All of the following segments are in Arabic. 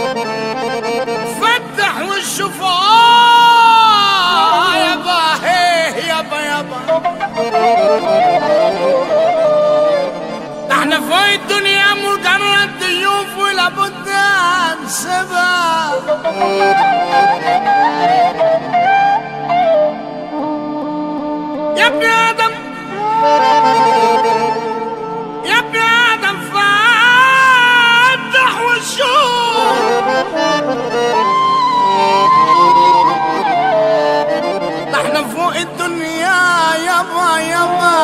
فتح وشوف يابا هيه يابا يابا، احنا فوق الدنيا مجرد ضيوف ولابد هنسيبها. يا ابن آدم يا ابن آدم فتح وشوف، احنا فوق الدنيا يابا يابا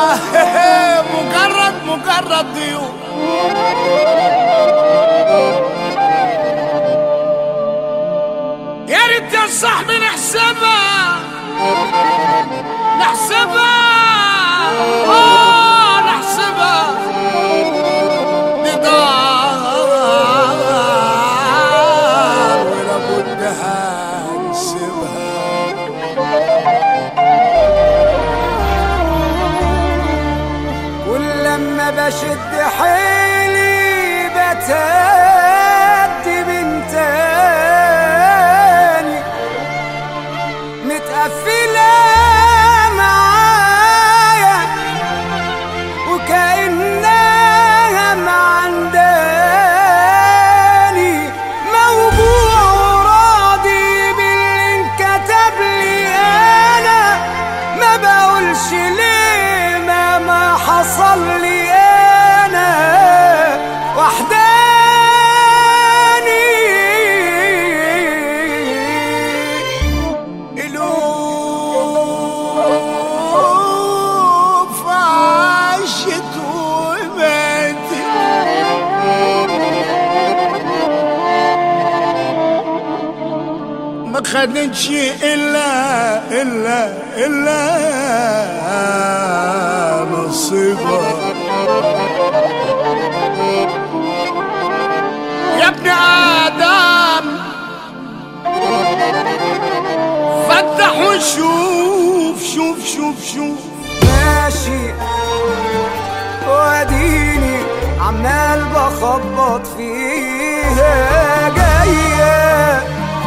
مجرد ضيوف. يا ريت يا صاحبي نحسبها نحسبها نحسبها، دي دار ولابد هنسيبها. كل لما بشد حيلي بتهدي من تاني، متقفلة معايا وكأنها معنداني، موجوع وراضي باللي انكتب لي. أنا ما بقولش ليه ما حصل لي، أنا وحداني. ألوف عاشت وماتت، ما خدتش إلا نصيبها. يا ابن آدم فتح وشوف شوف شوف شوف. ماشي واديني عمال بخبط فيها، جاية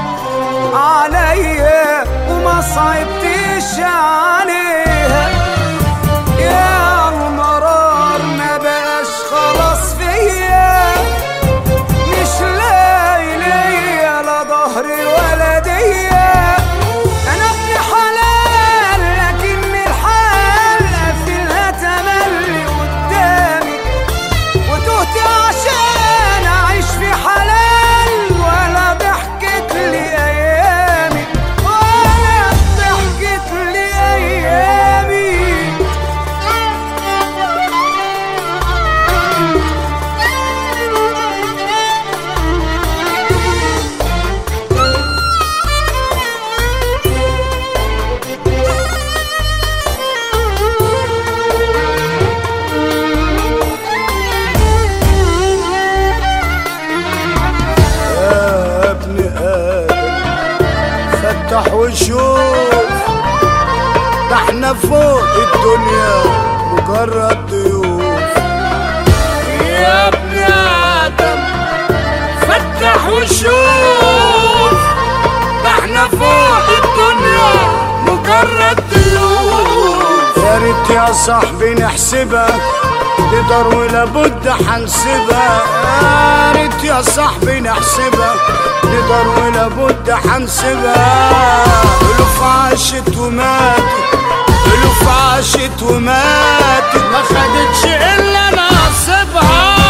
عليا وما صعبتش عليها. يا المرار ما بقاش خلاص فيا، مش لاقي ليا لا ظهري ولا ديا. انا ابن حلال لكن الحال قافلها تملي قدامي، وتهت عشان اعيش في حلال، ولا ضحكت لي ايامي ولا ضحكت لي ايامي. يا ابن آدم فتح وشوف، ده احنا فوق الدنيا مجرد ضيوف. يا ابن آدم فتح وشوف، ده احنا فوق الدنيا مجرد ضيوف. يا ريت يا صاحبي نحسبها، نقدر ولابد حنسيبها. يا ريت يا صاحبي نحسبها، نقدر ولابد حنسيبها. ألوف عاشت وماتت، ألوف عاشت وماتت، ما خدتش إلا نصيبها.